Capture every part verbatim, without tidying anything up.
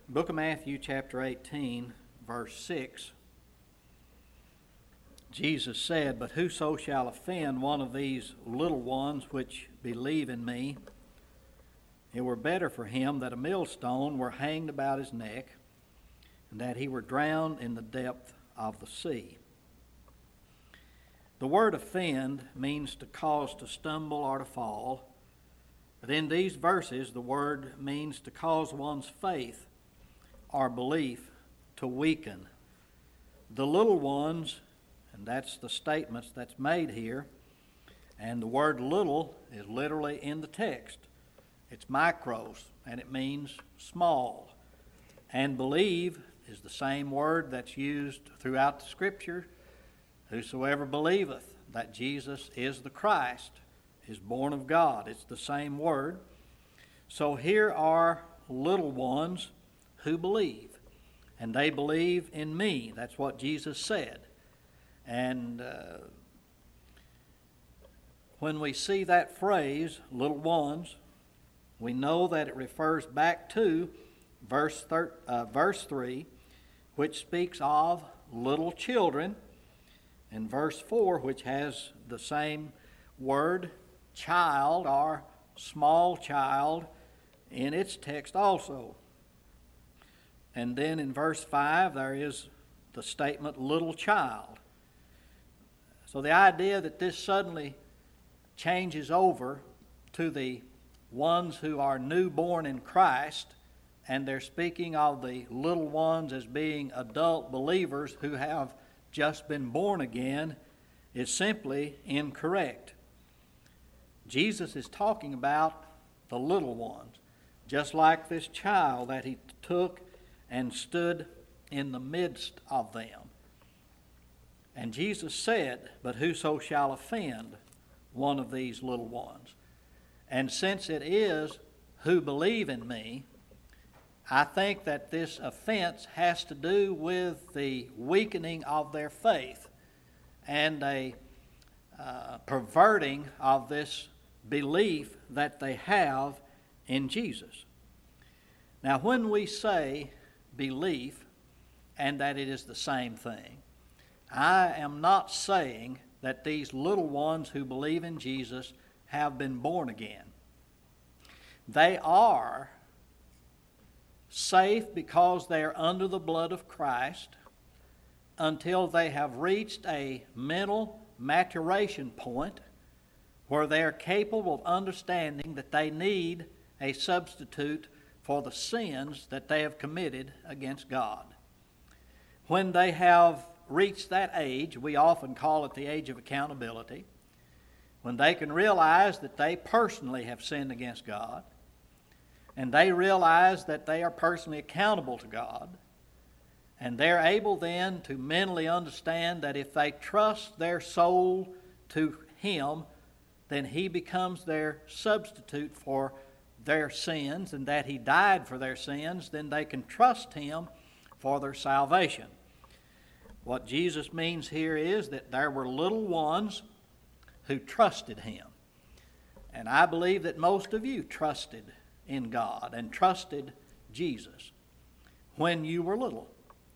Book of Matthew, chapter eighteen, verse six, Jesus said, "But whoso shall offend one of these little ones which believe in me, it were better for him that a millstone were hanged about his neck, and that he were drowned in the depth of the sea." The word offend means to cause to stumble or to fall. But in these verses, the word means to cause one's faith or belief to weaken. The little ones, and that's the statements that's made here, and the word little is literally in the text. It's micros, and it means small. And believe is the same word that's used throughout the Scripture. Whosoever believeth that Jesus is the Christ is born of God. It's the same word. So here are little ones who believe, and they believe in me. That's what Jesus said. And uh, when we see that phrase, little ones, we know that it refers back to verse, thir- uh, verse three, which speaks of little children, and verse four, which has the same word, child or small child, in its text also. And then in verse five, there is the statement, little child. So the idea that this suddenly changes over to the ones who are newborn in Christ, and they're speaking of the little ones as being adult believers who have just been born again, is simply incorrect. Jesus is talking about the little ones, just like this child that he took and stood in the midst of them. And Jesus said, "But whoso shall offend one of these little ones." And since it is who believe in me, I think that this offense has to do with the weakening of their faith and a uh, perverting of this belief that they have in Jesus. Now, when we say belief and that it is the same thing, I am not saying that these little ones who believe in Jesus have been born again. They are safe because they are under the blood of Christ until they have reached a mental maturation point where they are capable of understanding that they need a substitute for the sins that they have committed against God. When they have reached that age, we often call it the age of accountability, when they can realize that they personally have sinned against God, and they realize that they are personally accountable to God, and they're able then to mentally understand that if they trust their soul to Him, then He becomes their substitute for their sins, and that He died for their sins, then they can trust Him for their salvation. What Jesus means here is that there were little ones who trusted Him. And I believe that most of you trusted in God and trusted Jesus when you were little.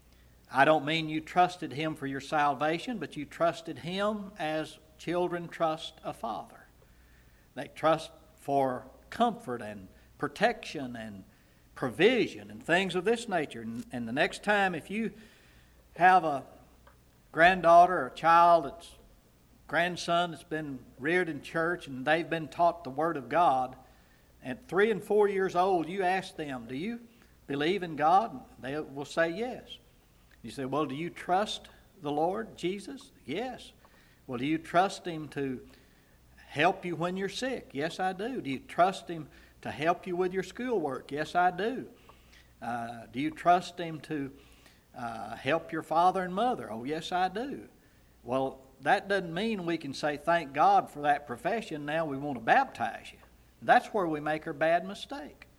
I don't mean you trusted Him for your salvation, but you trusted Him as children trust a father. They trust for comfort and protection and provision and things of this nature. And, and the next time if you have a granddaughter or a child that's grandson that's been reared in church and they've been taught the Word of God, at three and four years old, you ask them, "Do you believe in God?" They will say yes. You say, "Well, do you trust the Lord Jesus?" "Yes." "Well, do you trust Him to help you when you're sick?" "Yes, I do." "Do you trust Him to help you with your schoolwork?" "Yes, I do." Uh, "do you trust Him to uh, help your father and mother?" "Oh, yes, I do." Well, that doesn't mean we can say, "Thank God for that profession, now we want to baptize you." That's where we make our bad mistake.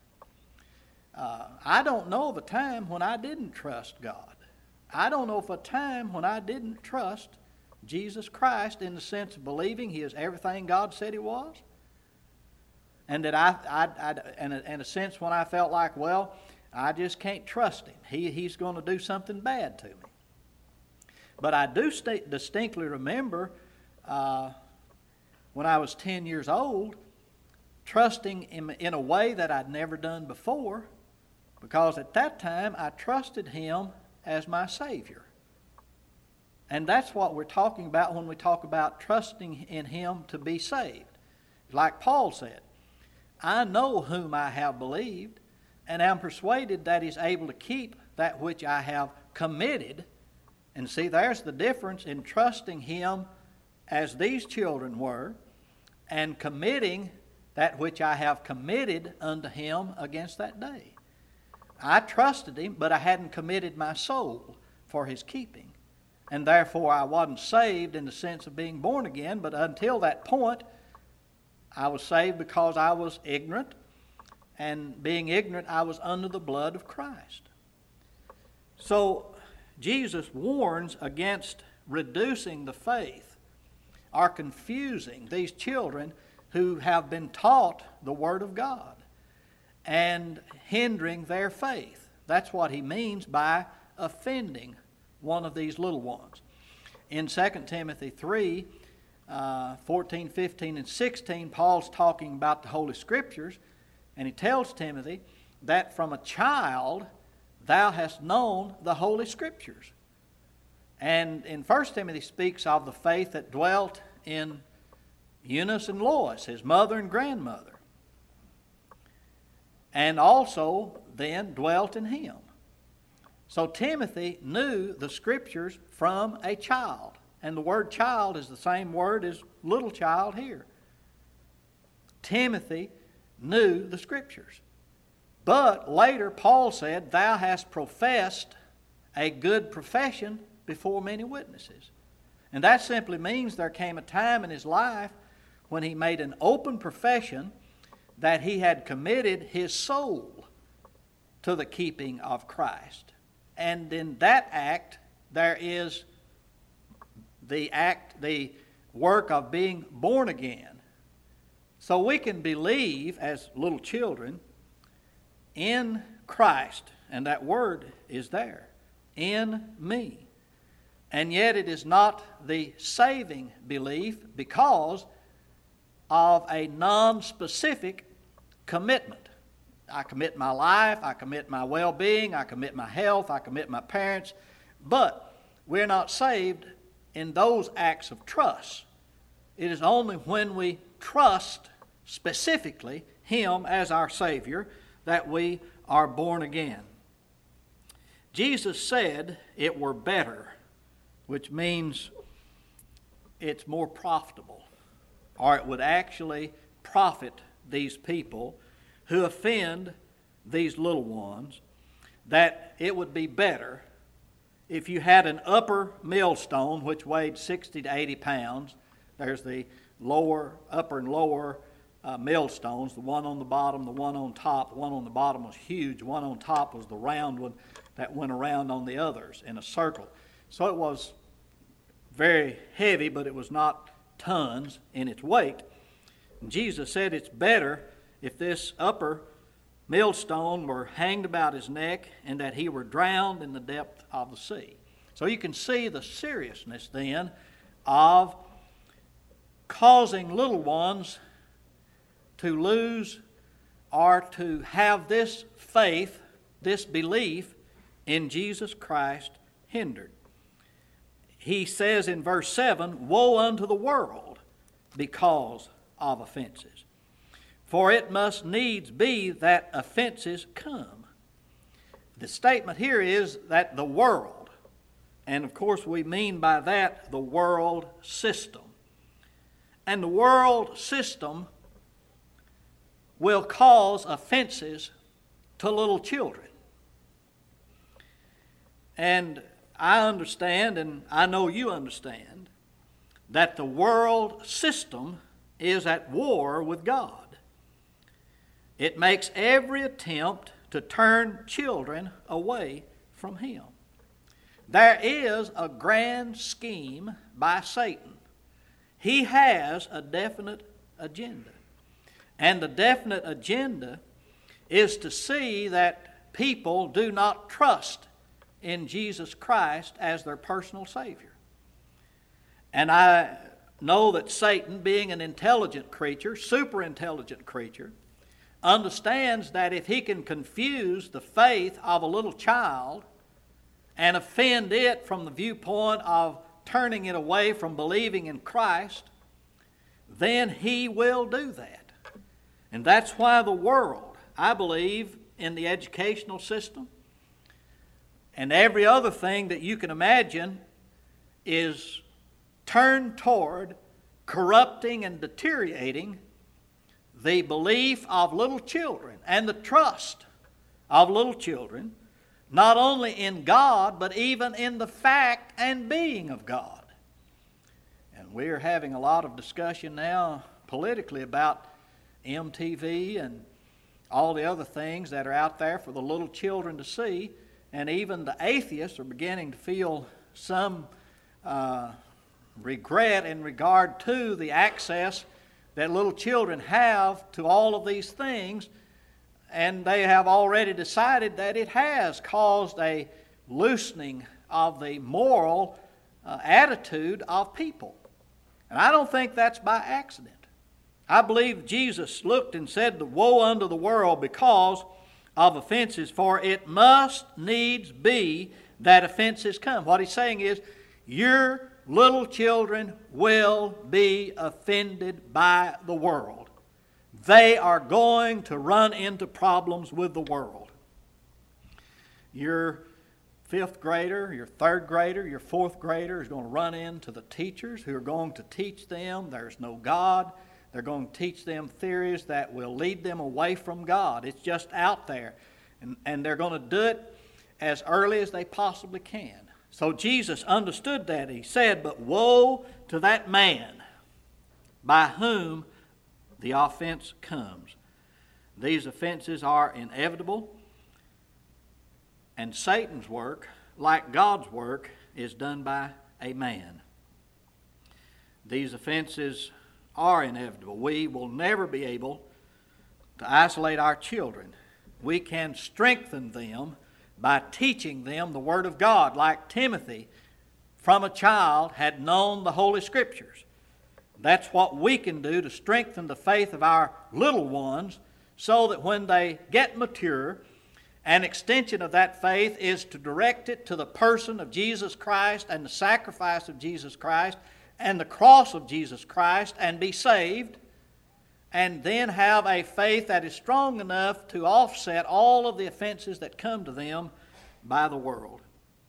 Uh, I don't know of a time when I didn't trust God. I don't know of a time when I didn't trust Jesus Christ in the sense of believing He is everything God said He was. And that I, I, I in, a, in a sense when I felt like, well, I just can't trust him. He, he's going to do something bad to me. But I do st- distinctly remember uh, when I was ten years old, trusting him in a way that I'd never done before, because at that time I trusted him as my Savior. And that's what we're talking about when we talk about trusting in him to be saved. Like Paul said, I know whom I have believed, and am persuaded that he's able to keep that which I have committed. And see, there's the difference in trusting him as these children were, and committing that which I have committed unto him against that day. I trusted him, but I hadn't committed my soul for his keeping. And therefore I wasn't saved in the sense of being born again, but until that point, I was saved because I was ignorant. And being ignorant, I was under the blood of Christ. So Jesus warns against reducing the faith or confusing these children who have been taught the Word of God and hindering their faith. That's what he means by offending one of these little ones. In Second Timothy three, uh, fourteen, fifteen, and sixteen, Paul's talking about the Holy Scriptures, and he tells Timothy that from a child thou hast known the Holy Scriptures. And in First Timothy speaks of the faith that dwelt in Eunice and Lois, his mother and grandmother, and also then dwelt in him. So Timothy knew the Scriptures from a child. And the word child is the same word as little child here. Timothy knew the Scriptures. But later Paul said, thou hast professed a good profession before many witnesses. And that simply means there came a time in his life when he made an open profession that he had committed his soul to the keeping of Christ. And in that act, there is the act, the work of being born again. So we can believe as little children in Christ, and that word is there, in me. And yet it is not the saving belief because of a non-specific commitment. I commit my life, I commit my well-being, I commit my health, I commit my parents, but we're not saved in those acts of trust. It is only when we trust specifically him as our Savior that we are born again. Jesus said it were better, which means it's more profitable, or it would actually profit these people who offend these little ones, that it would be better if you had an upper millstone which weighed sixty to eighty pounds. There's the lower, upper and lower uh, millstones, the one on the bottom, the one on top. The one on the bottom was huge. The one on top was the round one that went around on the others in a circle. So it was very heavy, but it was not tons in its weight. And Jesus said it's better if this upper millstone were hanged about his neck and that he were drowned in the depth of the sea. So you can see the seriousness then of causing little ones to lose or to have this faith, this belief in Jesus Christ hindered. He says in verse seven, woe unto the world because of offenses. For it must needs be that offenses come. The statement here is that the world, and of course we mean by that the world system. And the world system will cause offenses to little children. And I understand, and I know you understand, that the world system is at war with God. It makes every attempt to turn children away from him. There is a grand scheme by Satan. He has a definite agenda. And the definite agenda is to see that people do not trust in Jesus Christ as their personal Savior. And I know that Satan, being an intelligent creature, super intelligent creature, understands that if he can confuse the faith of a little child and offend it from the viewpoint of turning it away from believing in Christ, then he will do that. And that's why the world, I believe, in the educational system and every other thing that you can imagine, is turned toward corrupting and deteriorating the belief of little children and the trust of little children, not only in God, but even in the fact and being of God. And we're having a lot of discussion now politically about M T V and all the other things that are out there for the little children to see. And even the atheists are beginning to feel some uh, regret in regard to the access that little children have to all of these things, and they have already decided that it has caused a loosening of the moral uh, attitude of people. And I don't think that's by accident. I believe Jesus looked and said, "Woe unto the world because of offenses, for it must needs be that offenses come." What he's saying is, your little children will be offended by the world. They are going to run into problems with the world. Your fifth grader, your third grader, your fourth grader is going to run into the teachers who are going to teach them there's no God. They're going to teach them theories that will lead them away from God. It's just out there. And, and they're going to do it as early as they possibly can. So Jesus understood that. He said, "But woe to that man by whom the offense comes." These offenses are inevitable, and Satan's work, like God's work, is done by a man. These offenses are inevitable. We will never be able to isolate our children. We can strengthen them by teaching them the Word of God, like Timothy from a child had known the Holy Scriptures. That's what we can do to strengthen the faith of our little ones, so that when they get mature, an extension of that faith is to direct it to the person of Jesus Christ and the sacrifice of Jesus Christ and the cross of Jesus Christ, and be saved, and then have a faith that is strong enough to offset all of the offenses that come to them by the world.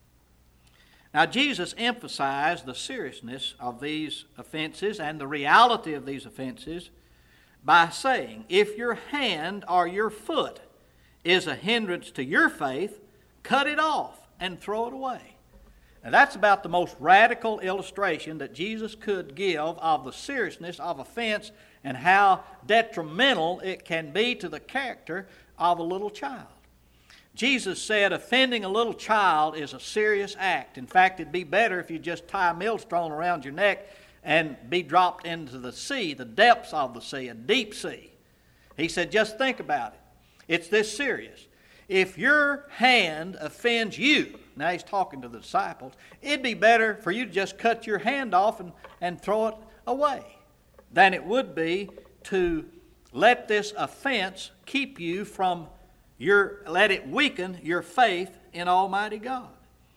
Now, Jesus emphasized the seriousness of these offenses and the reality of these offenses by saying, "If your hand or your foot is a hindrance to your faith, cut it off and throw it away." Now, that's about the most radical illustration that Jesus could give of the seriousness of offense and how detrimental it can be to the character of a little child. Jesus said offending a little child is a serious act. In fact, it'd be better if you just tie a millstone around your neck and be dropped into the sea, the depths of the sea, a deep sea. He said, just think about it. It's this serious. If your hand offends you, now he's talking to the disciples, it'd be better for you to just cut your hand off and, and throw it away than it would be to let this offense keep you from your, let it weaken your faith in Almighty God.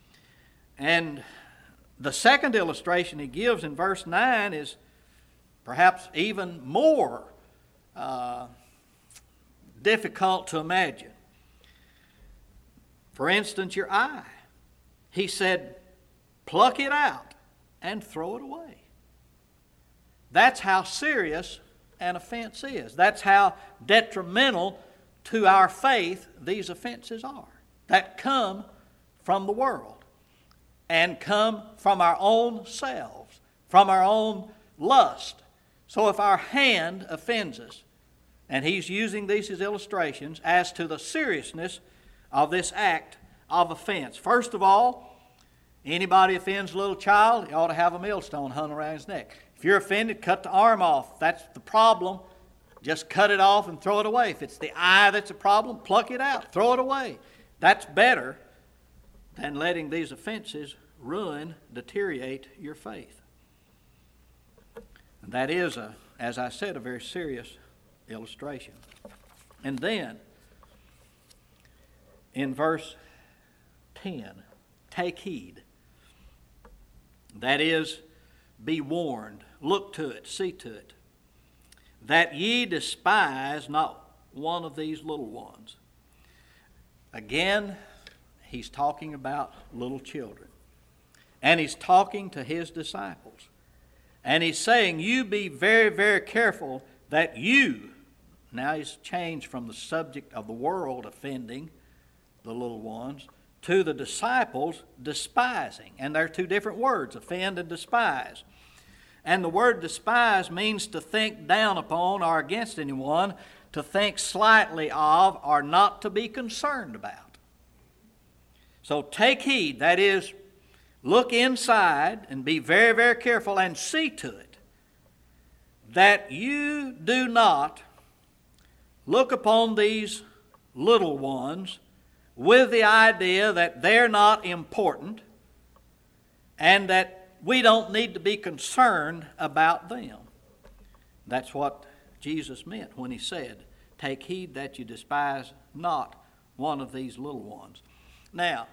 And the second illustration he gives in verse nine is perhaps even more uh, difficult to imagine. For instance, your eye. He said, pluck it out and throw it away. That's how serious an offense is. That's how detrimental to our faith these offenses are, that come from the world and come from our own selves, from our own lust. So if our hand offends us, and he's using these as illustrations as to the seriousness of this act of offense. First of all, anybody offends a little child, he ought to have a millstone hung around his neck. If you're offended, cut the arm off. That's the problem. just cut it off and throw it away. If it's the eye that's a problem, pluck it out, throw it away. That's better than letting these offenses ruin, deteriorate your faith. And that is, a, as I said, a very serious illustration. And then, in verse ten, take heed. That is, be warned, look to it, see to it, that ye despise not one of these little ones. Again, he's talking about little children. And he's talking to his disciples. And he's saying, you be very, very careful that you, now he's changed from the subject of the world offending the little ones to the disciples despising. And there are two different words, offend and despise. And the word despise means to think down upon or against anyone, to think slightly of or not to be concerned about. So take heed, that is, look inside and be very, very careful and see to it that you do not look upon these little ones with the idea that they're not important and that we don't need to be concerned about them. That's what Jesus meant when he said, take heed that you despise not one of these little ones. Now,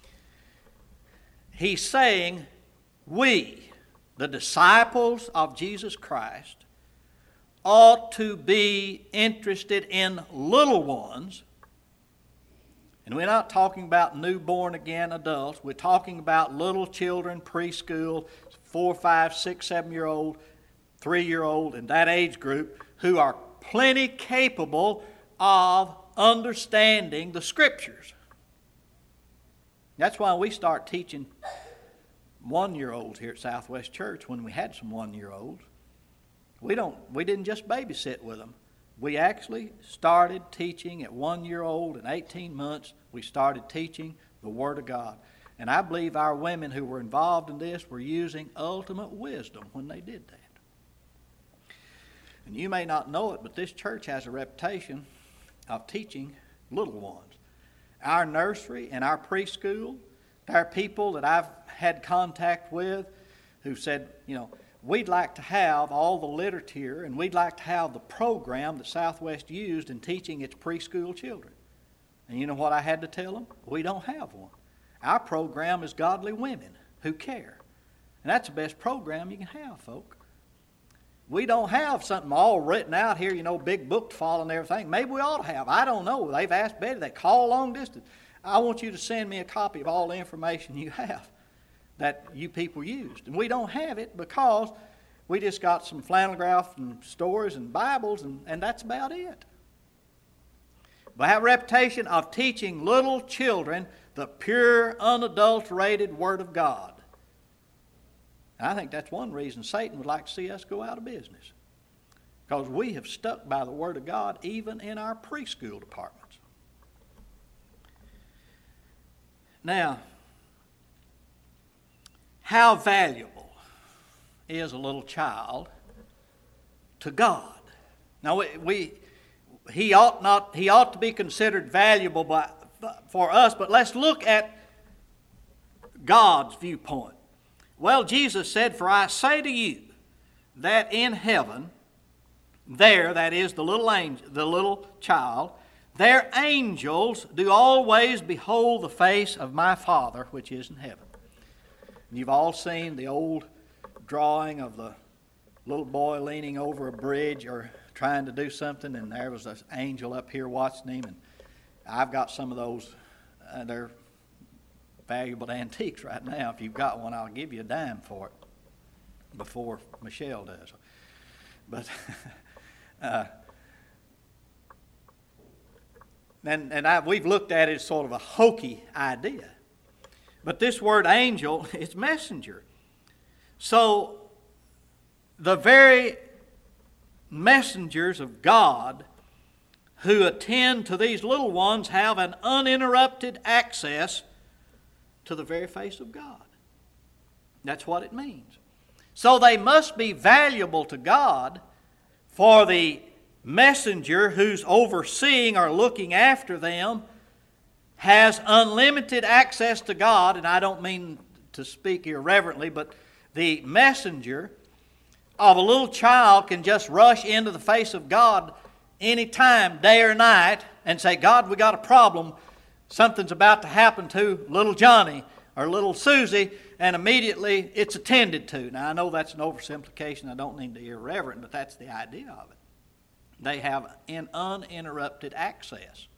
he's saying we, the disciples of Jesus Christ, ought to be interested in little ones. And we're not talking about newborn again adults. We're talking about little children, preschool, four, five, six, seven-year-old, three-year-old, and that age group who are plenty capable of understanding the Scriptures. That's why we start teaching one-year-olds here at Southwest Church when we had some one-year-olds. We don't. We didn't just babysit with them. We actually started teaching at one year old and eighteen months. We started teaching the Word of God. And I believe our women who were involved in this were using ultimate wisdom when they did that. And you may not know it, but this church has a reputation of teaching little ones. Our nursery and our preschool, there are people that I've had contact with who said, you know, we'd like to have all the literature and we'd like to have the program that Southwest used in teaching its preschool children. And you know what I had to tell them? We don't have one. Our program is godly women who care. And that's the best program you can have, folk. We don't have something all written out here, you know, big book to follow and everything. Maybe we ought to have. I don't know. They've asked Betty. They call long distance. I want you to send me a copy of all the information you have that you people used. And we don't have it because we just got some flannel graph and stories and Bibles, and, and that's about it. We have a reputation of teaching little children the pure, unadulterated Word of God. And I think that's one reason Satan would like to see us go out of business. Because we have stuck by the Word of God even in our preschool departments. Now, how valuable is a little child to God? Now, we, we he ought not he ought to be considered valuable by, for us, but let's look at God's viewpoint. Well, Jesus said, "For I say to you that in heaven, there, that is the little angel, the little child, their angels do always behold the face of my Father which is in heaven." And you've all seen the old drawing of the little boy leaning over a bridge or trying to do something, and there was an angel up here watching him. And I've got some of those. Uh, they're valuable antiques right now. If you've got one, I'll give you a dime for it before Michelle does. But uh, and and I, we've looked at it as sort of a hokey idea. But this word angel is messenger. So the very messengers of God who attend to these little ones have an uninterrupted access to the very face of God. That's what it means. So they must be valuable to God for the messenger who's overseeing or looking after them has unlimited access to God, and I don't mean to speak irreverently, but the messenger of a little child can just rush into the face of God anytime, day or night, and say, God, we got a problem. Something's about to happen to little Johnny or little Susie, and immediately it's attended to. Now, I know that's an oversimplification. I don't mean to be irreverent, but that's the idea of it. They have an uninterrupted access.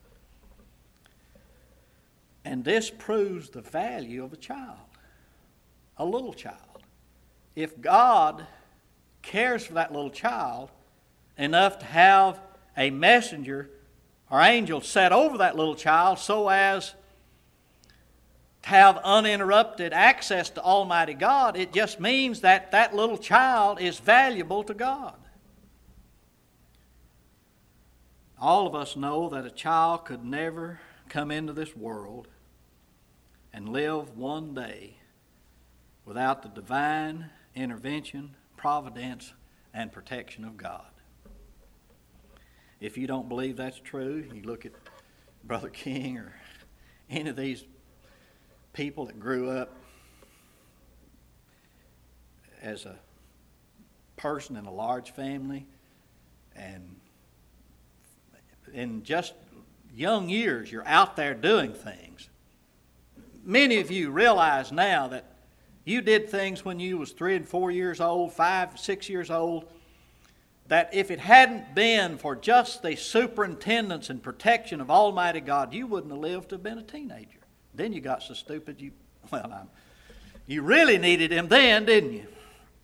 And this proves the value of a child, a little child. If God cares for that little child enough to have a messenger or angel set over that little child so as to have uninterrupted access to Almighty God, it just means that that little child is valuable to God. All of us know that a child could never come into this world and live one day without the divine intervention, providence, and protection of God. If you don't believe that's true, you look at Brother King or any of these people that grew up as a person in a large family, and in just young years you're out there doing things. Many of you realize now that you did things when you was three and four years old, five, six years old, that if it hadn't been for just the superintendence and protection of Almighty God, you wouldn't have lived to have been a teenager. Then you got so stupid, you, well, I'm, you really needed Him then, didn't you?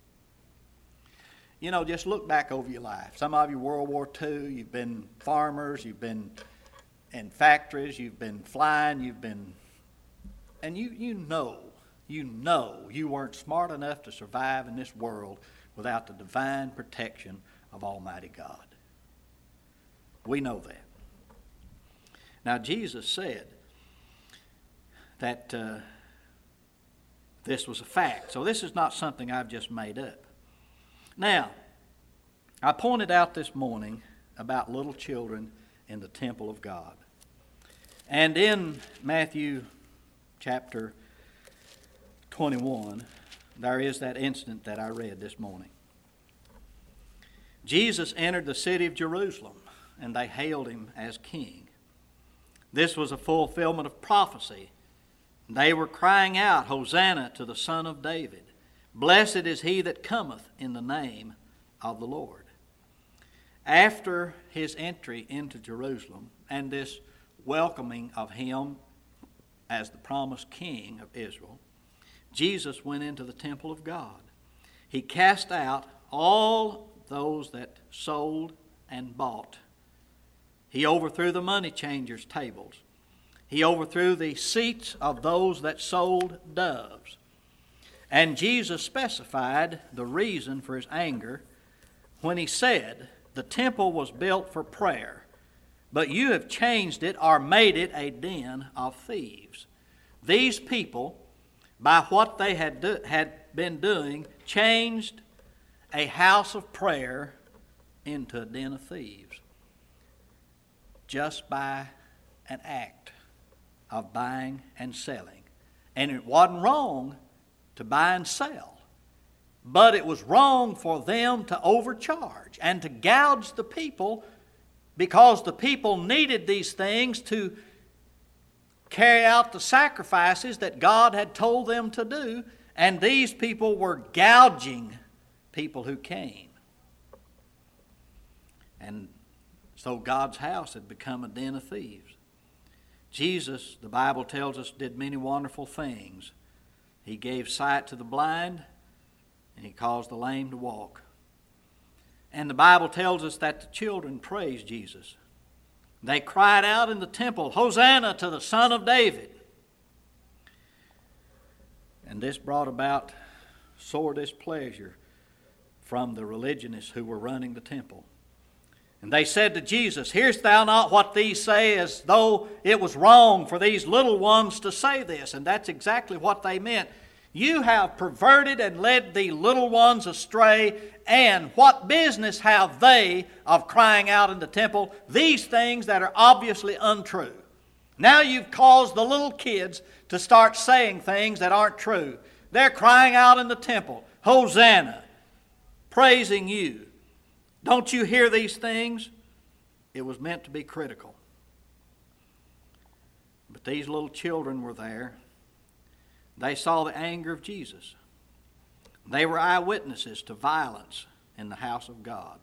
You know, just look back over your life. Some of you World War Two, you've been farmers, you've been in factories, you've been flying, you've been, and you, you know, you know you weren't smart enough to survive in this world without the divine protection of Almighty God. We know that. Now, Jesus said that uh, this was a fact. So this is not something I've just made up. Now, I pointed out this morning about little children in the temple of God. And in Matthew chapter twenty-one, there is that incident that I read this morning. Jesus entered the city of Jerusalem, and they hailed Him as king. This was a fulfillment of prophecy. They were crying out, Hosanna to the Son of David. Blessed is he that cometh in the name of the Lord. After His entry into Jerusalem and this welcoming of Him as the promised king of Israel, Jesus went into the temple of God. He cast out all those that sold and bought. He overthrew the money changers' tables. He overthrew the seats of those that sold doves. And Jesus specified the reason for His anger when He said, the temple was built for prayer, but you have changed it or made it a den of thieves. These people, by what they had, do, had been doing, changed a house of prayer into a den of thieves just by an act of buying and selling. And it wasn't wrong to buy and sell, but it was wrong for them to overcharge and to gouge the people, because the people needed these things to carry out the sacrifices that God had told them to do, and these people were gouging people who came. And so God's house had become a den of thieves. Jesus, the Bible tells us, did many wonderful things. He gave sight to the blind, and He caused the lame to walk. And the Bible tells us that the children praised Jesus. They cried out in the temple, Hosanna to the Son of David. And this brought about sore displeasure from the religionists who were running the temple. And they said to Jesus, hearest thou not what these say, as though it was wrong for these little ones to say this? And that's exactly what they meant. You have perverted and led the little ones astray, and what business have they of crying out in the temple these things that are obviously untrue? Now you've caused the little kids to start saying things that aren't true. They're crying out in the temple, Hosanna, praising you. Don't you hear these things? It was meant to be critical. But these little children were there. They saw the anger of Jesus. They were eyewitnesses to violence in the house of God.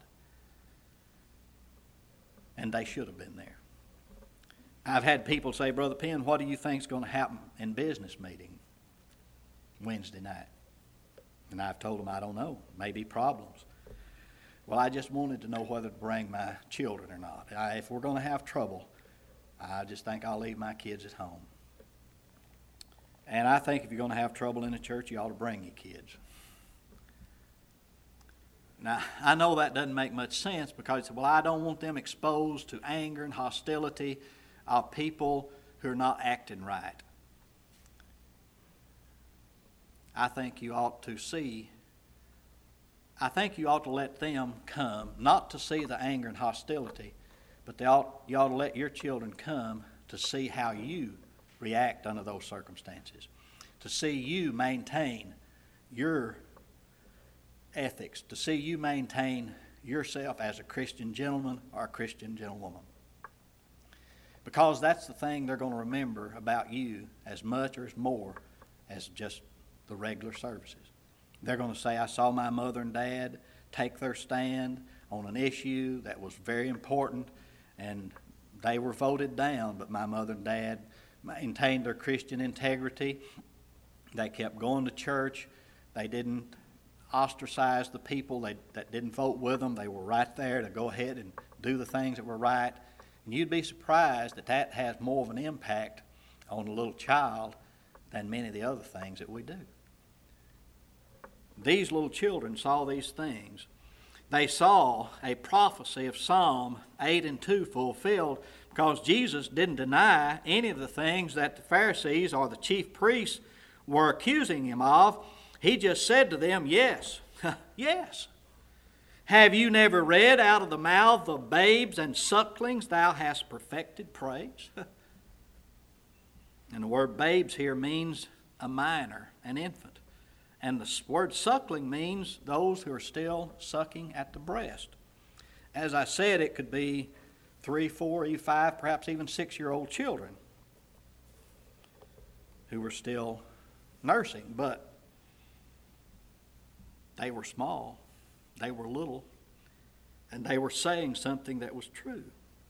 And they should have been there. I've had people say, Brother Penn, what do you think is going to happen in business meeting Wednesday night? And I've told them I don't know. Maybe problems. Well, I just wanted to know whether to bring my children or not. I, if we're going to have trouble, I just think I'll leave my kids at home. And I think if you're going to have trouble in the church, you ought to bring your kids. Now, I know that doesn't make much sense because, well, I don't want them exposed to anger and hostility of people who are not acting right. I think you ought to see, I think you ought to let them come, not to see the anger and hostility, but they ought, you ought to let your children come to see how you react under those circumstances, to see you maintain your ethics, to see you maintain yourself as a Christian gentleman or a Christian gentlewoman. Because that's the thing they're going to remember about you as much or as more as just the regular services. They're going to say, I saw my mother and dad take their stand on an issue that was very important, and they were voted down, but my mother and dad maintained their Christian integrity. They kept going to church. They didn't ostracize the people they, that didn't vote with them. They were right there to go ahead and do the things that were right. And you'd be surprised that that has more of an impact on a little child than many of the other things that we do. These little children saw these things. They saw a prophecy of Psalm eight and two fulfilled, because Jesus didn't deny any of the things that the Pharisees or the chief priests were accusing him of. He just said to them, yes, yes. Have you never read, out of the mouth of babes and sucklings thou hast perfected praise? And the word babes here means a minor, an infant. And the word suckling means those who are still sucking at the breast. As I said, it could be three, four, even five, perhaps even six-year-old children who were still nursing. But they were small, they were little, and they were saying something that was true.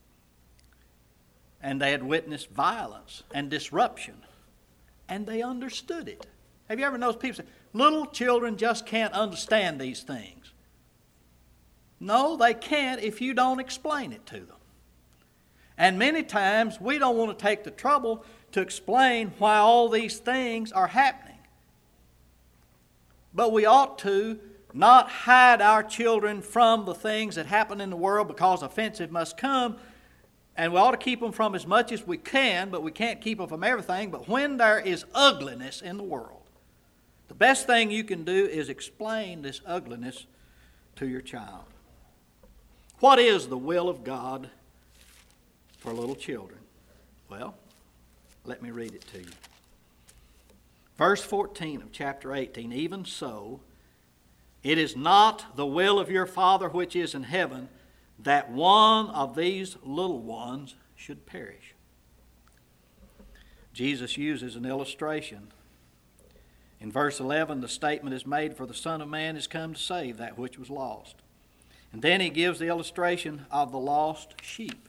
And they had witnessed violence and disruption, and they understood it. Have you ever noticed people say, little children just can't understand these things? No, they can't if you don't explain it to them. And many times we don't want to take the trouble to explain why all these things are happening. But we ought to not hide our children from the things that happen in the world, because offensive must come. And we ought to keep them from as much as we can, but we can't keep them from everything. But when there is ugliness in the world, the best thing you can do is explain this ugliness to your child. What is the will of God for little children? Well, let me read it to you. Verse fourteen of chapter eighteen, even so, it is not the will of your Father which is in heaven that one of these little ones should perish. Jesus uses an illustration. In verse eleven, the statement is made, for the Son of Man is come to save that which was lost. And then he gives the illustration of the lost sheep.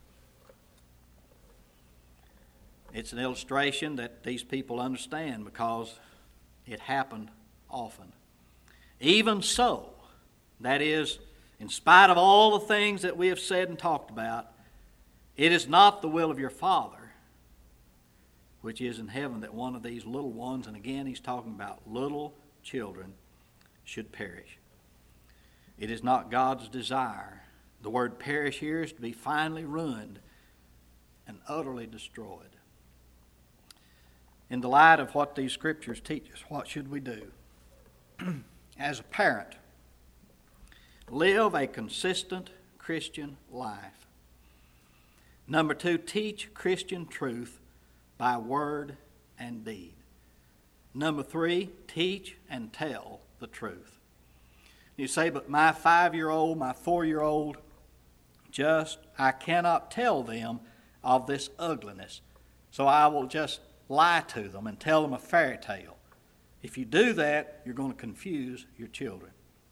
It's an illustration that these people understand because it happened often. Even so, that is, in spite of all the things that we have said and talked about, it is not the will of your Father which is in heaven that one of these little ones, and again he's talking about little children, should perish. It is not God's desire. The word perish here is to be finally ruined and utterly destroyed. In the light of what these scriptures teach us, what should we do? As a parent, live a consistent Christian life. Number two, teach Christian truth by word and deed. Number three, teach and tell the truth. You say, but my five-year-old, my four-year-old, just, I cannot tell them of this ugliness. So I will just lie to them and tell them a fairy tale. If you do that, you're going to confuse your children.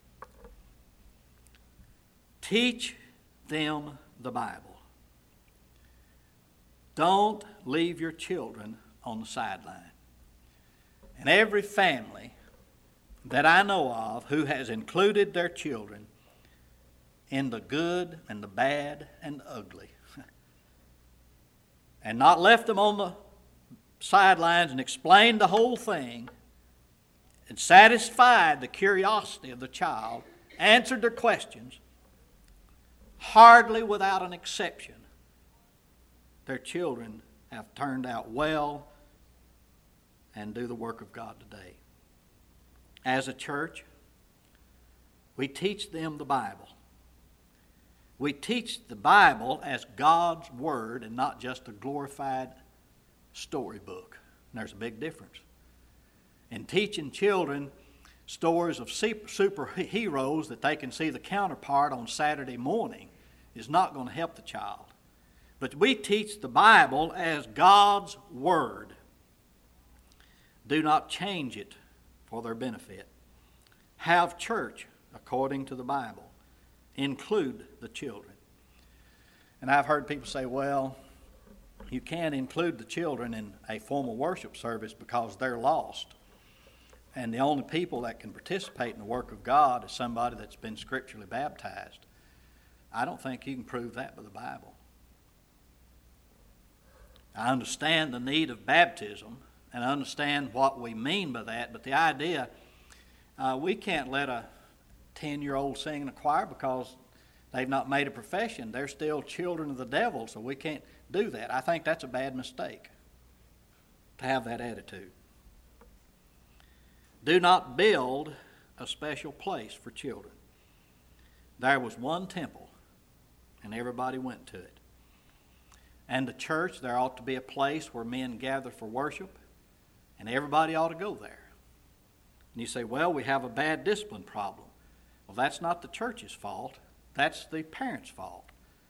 Teach them the Bible. Don't leave your children on the sideline. And every family that I know of who has included their children in the good and the bad and the ugly, and not left them on the sidelines and explained the whole thing, and satisfied the curiosity of the child, answered their questions, hardly without an exception, their children have turned out well and do the work of God today. As a church, we teach them the Bible. We teach the Bible as God's Word and not just a glorified storybook. And there's a big difference. In teaching children stories of superheroes that they can see the counterpart on Saturday morning is not going to help the child. But we teach the Bible as God's Word. Do not change it for their benefit. Have church according to the Bible. Include the children. And I've heard people say, well, you can't include the children in a formal worship service because they're lost. And the only people that can participate in the work of God is somebody that's been scripturally baptized. I don't think you can prove that by the Bible. I understand the need of baptism and I understand what we mean by that, but the idea, uh, we can't let a ten-year-old sing in a choir because they've not made a profession. They're still children of the devil, so we can't do that. I think that's a bad mistake to have that attitude. Do not build a special place for children. There was one temple, and everybody went to it. And the church, there ought to be a place where men gather for worship, and everybody ought to go there. And you say, well, we have a bad discipline problem. Well, that's not the church's fault. That's the parents' fault.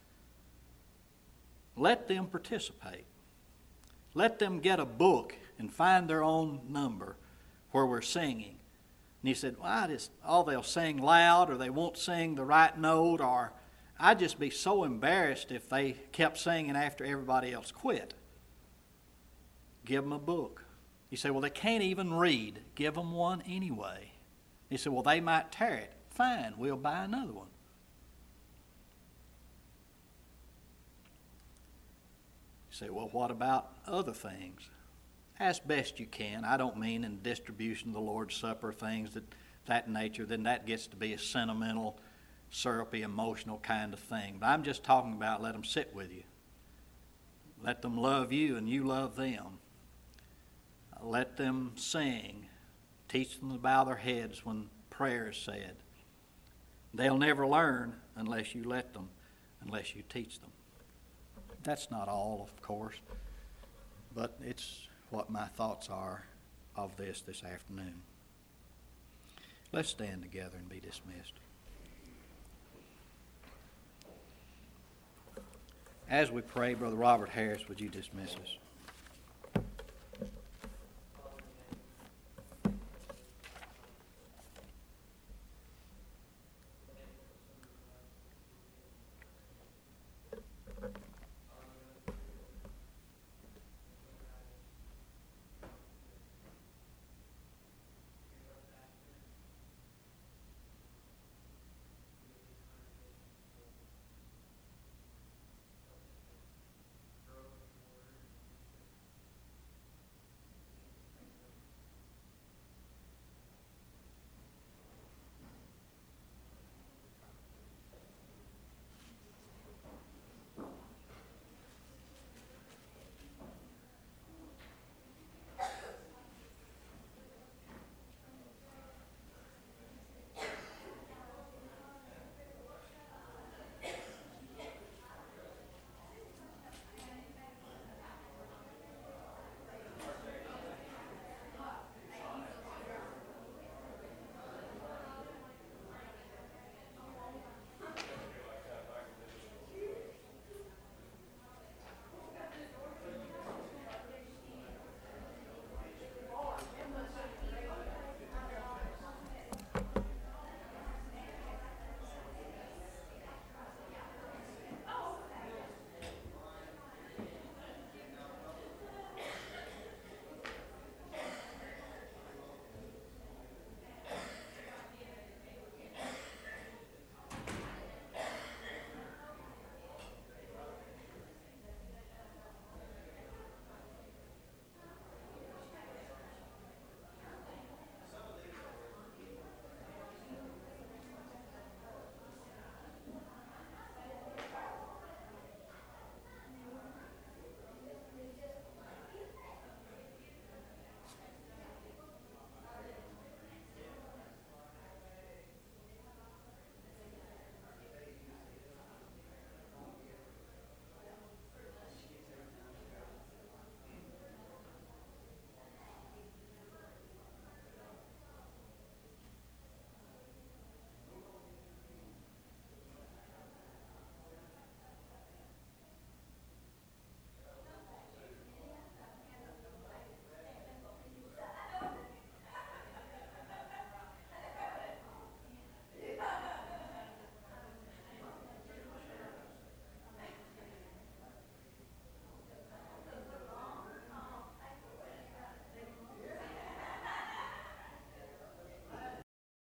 Let them participate. Let them get a book and find their own number where we're singing. And he said, well, I just, oh, they'll sing loud or they won't sing the right note, or I'd just be so embarrassed if they kept singing after everybody else quit. Give them a book. You say, well, they can't even read. Give them one anyway. He said, well, they might tear it. Fine, we'll buy another one. You say, well, what about other things? As best you can. I don't mean in distribution of the Lord's Supper, things that that nature. Then that gets to be a sentimental, syrupy, emotional kind of thing. But I'm just talking about let them sit with you. Let them love you and you love them. Let them sing. Teach them to bow their heads when prayer is said. They'll never learn unless you let them, unless you teach them. That's not all, of course, but it's what my thoughts are of this this afternoon. Let's stand together and be dismissed. As we pray, Brother Robert Harris, would you dismiss us?